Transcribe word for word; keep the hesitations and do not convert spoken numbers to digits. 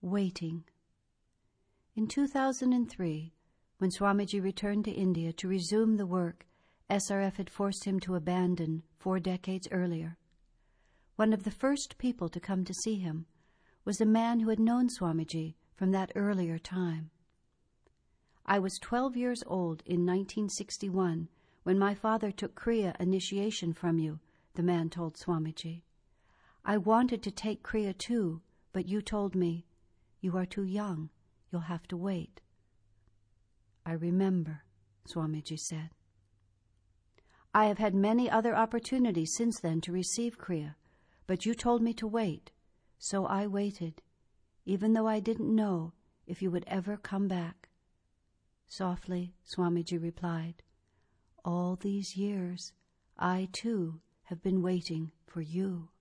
Waiting. In two thousand three, when Swamiji returned to India to resume the work S R F had forced him to abandon four decades earlier, one of the first people to come to see him was a man who had known Swamiji from that earlier time. I was twelve years old in nineteen sixty-one when my father took Kriya initiation from you, the man told Swamiji. I wanted to take Kriya too, but you told me, you are too young, you'll have to wait. I remember, Swamiji said. I have had many other opportunities since then to receive Kriya, but you told me to wait, so I waited, even though I didn't know if you would ever come back. Softly, Swamiji replied, all these years, I too have been waiting for you.